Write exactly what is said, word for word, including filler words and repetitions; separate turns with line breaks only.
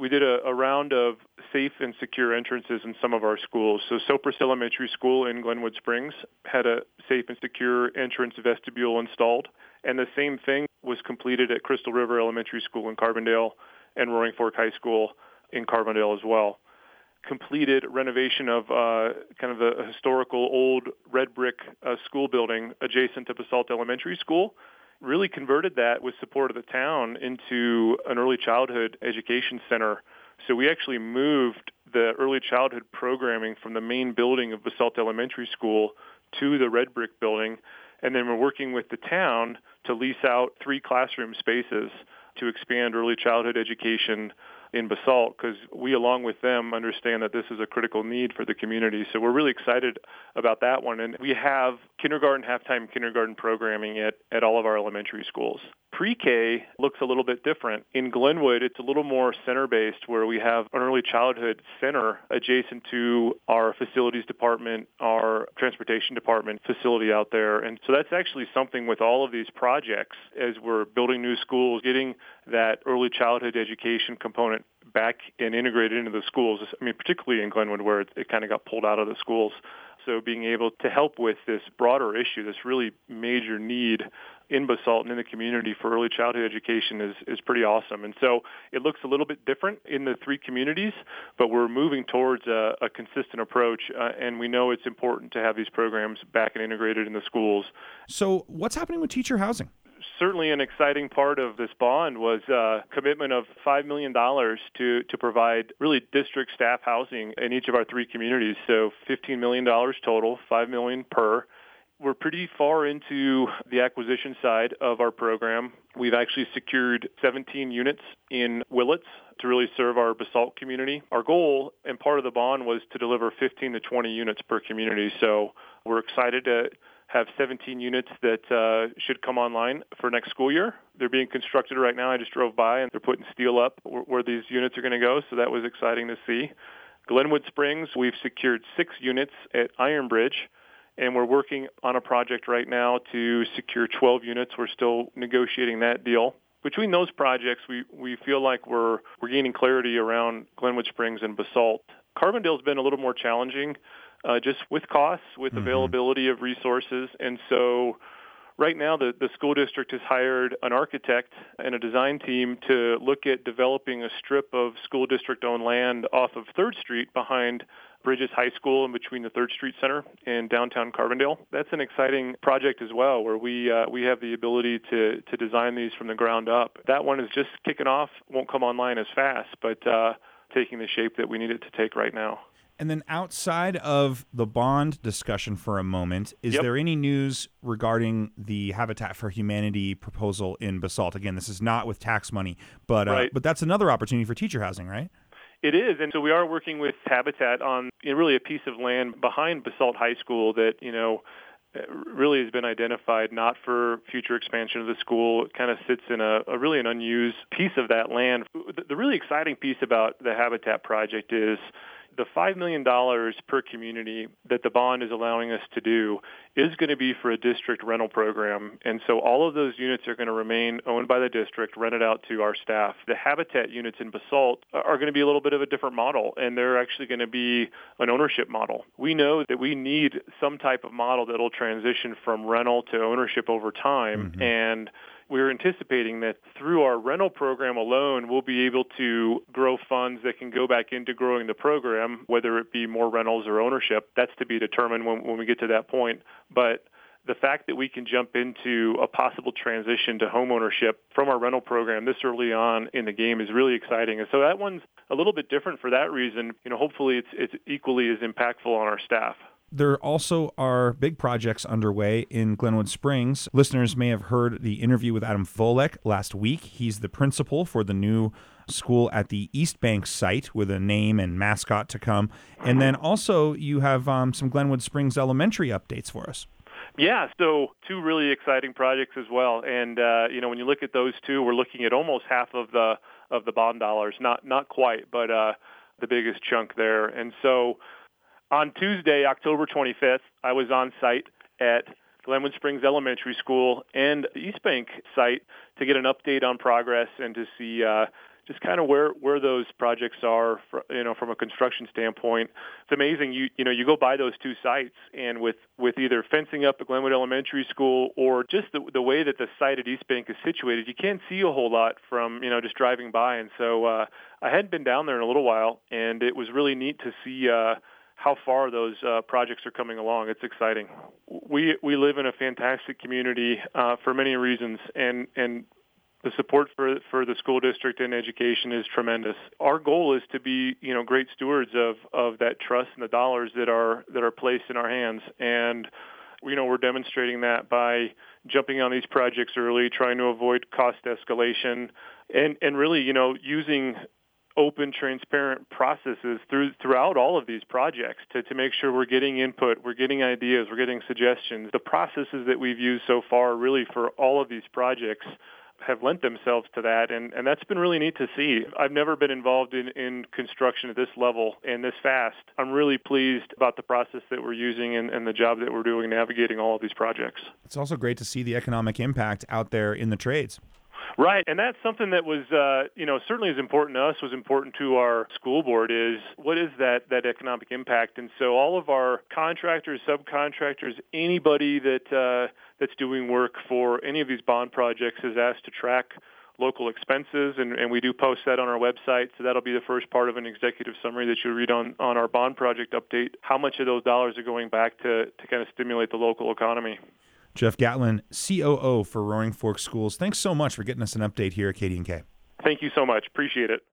we did a, a round of safe and secure entrances in some of our schools. So Sopris Elementary School in Glenwood Springs had a safe and secure entrance vestibule installed. And the same thing was completed at Crystal River Elementary School in Carbondale and Roaring Fork High School in Carbondale as well. Completed renovation of uh, kind of a historical old red brick uh, school building adjacent to Basalt Elementary School. Really converted that with support of the town into an early childhood education center. So we actually moved the early childhood programming from the main building of Basalt Elementary School to the red brick building. And then we're working with the town to lease out three classroom spaces to expand early childhood education in Basalt, because we, along with them, understand that this is a critical need for the community. So we're really excited about that one. And we have kindergarten, halftime kindergarten programming at, at all of our elementary schools. Pre-K looks a little bit different. In Glenwood, it's a little more center-based, where we have an early childhood center adjacent to our facilities department, our transportation department facility out there. And so that's actually something with all of these projects, as we're building new schools, getting that early childhood education component back and integrated into the schools. I mean, particularly in Glenwood, where it, it kind of got pulled out of the schools. So being able to help with this broader issue, this really major need in Basalt and in the community for early childhood education is, is pretty awesome. And so it looks a little bit different in the three communities, but we're moving towards a, a consistent approach, uh, and we know it's important to have these programs back and integrated in the schools.
So what's happening with teacher housing?
Certainly an exciting part of this bond was a commitment of five million dollars to, to provide really district staff housing in each of our three communities. So fifteen million dollars total, five million dollars per. We're pretty far into the acquisition side of our program. We've actually secured seventeen units in Willits to really serve our Basalt community. Our goal and part of the bond was to deliver fifteen to twenty units per community. So we're excited to have seventeen units that uh, should come online for next school year. They're being constructed right now. I just drove by, and they're putting steel up where, where these units are going to go, so that was exciting to see. Glenwood Springs, we've secured six units at Iron Bridge, and we're working on a project right now to secure twelve units. We're still negotiating that deal. Between those projects, we, we feel like we're we're gaining clarity around Glenwood Springs and Basalt. Carbondale's been a little more challenging, uh, just with costs, with mm-hmm. availability of resources. And so right now the, the school district has hired an architect and a design team to look at developing a strip of school district-owned land off of third Street behind Bridges High School and between the third Street Center and downtown Carbondale. That's an exciting project as well, where we uh, we have the ability to, to design these from the ground up. That one is just kicking off, won't come online as fast, but uh, taking the shape that we need it to take right now.
And then outside of the bond discussion for a moment, is
yep.
there any news regarding the Habitat for Humanity proposal in Basalt? Again, this is not with tax money, but uh,
right.
but that's another opportunity for teacher housing, right?
It is, and so we are working with Habitat on you know, really a piece of land behind Basalt High School that, you know, really has been identified not for future expansion of the school. It kind of sits in a, a really an unused piece of that land. The, the really exciting piece about the Habitat project is the five million dollars per community that the bond is allowing us to do is going to be for a district rental program. And so all of those units are going to remain owned by the district, rented out to our staff. The Habitat units in Basalt are going to be a little bit of a different model, and they're actually going to be an ownership model. We know that we need some type of model that will transition from rental to ownership over time, mm-hmm. and we're anticipating that through our rental program alone, we'll be able to grow funds that can go back into growing the program, whether it be more rentals or ownership. That's to be determined when, when we get to that point. But the fact that we can jump into a possible transition to home ownership from our rental program this early on in the game is really exciting. And so that one's a little bit different for that reason. You know, hopefully it's, it's equally as impactful on our staff.
There also are big projects underway in Glenwood Springs. Listeners may have heard the interview with Adam Volek last week. He's the principal for the new school at the East Bank site with a name and mascot to come. And then also you have um, some Glenwood Springs elementary updates for us.
Yeah, so two really exciting projects as well. And, uh, you know, when you look at those two, we're looking at almost half of the of the bond dollars. Not, not quite, but uh, the biggest chunk there. And so on Tuesday, October twenty-fifth, I was on site at Glenwood Springs Elementary School and the East Bank site to get an update on progress and to see uh, just kind of where, where those projects are, for, you know, from a construction standpoint. It's amazing. You you know, you go by those two sites, and with, with either fencing up at Glenwood Elementary School or just the, the way that the site at East Bank is situated, you can't see a whole lot from, you know, just driving by. And so uh, I hadn't been down there in a little while, and it was really neat to see uh, how far those uh, projects are coming along. It's exciting. We we live in a fantastic community uh, for many reasons, and and the support for for the school district and education is tremendous. Our goal is to be, you know, great stewards of, of that trust and the dollars that are that are placed in our hands. And, you know, we're demonstrating that by jumping on these projects early, trying to avoid cost escalation, and, and really, you know, using open, transparent processes through throughout all of these projects to, to make sure we're getting input, we're getting ideas, we're getting suggestions. The processes that we've used so far really for all of these projects have lent themselves to that, and, and that's been really neat to see. I've never been involved in, in construction at this level and this fast. I'm really pleased about the process that we're using and, and the job that we're doing navigating all of these projects.
It's also great to see the economic impact out there in the trades.
Right, and that's something that was, uh, you know, certainly as important to us, was important to our school board is what is that, that economic impact? And so all of our contractors, subcontractors, anybody that uh, that's doing work for any of these bond projects is asked to track local expenses, and, and we do post that on our website. So that'll be the first part of an executive summary that you'll read on, on our bond project update, how much of those dollars are going back to, to kind of stimulate the local economy.
Jeff Gatlin, C O O for Roaring Fork Schools. Thanks so much for getting us an update here at K D N K.
Thank you so much. Appreciate it.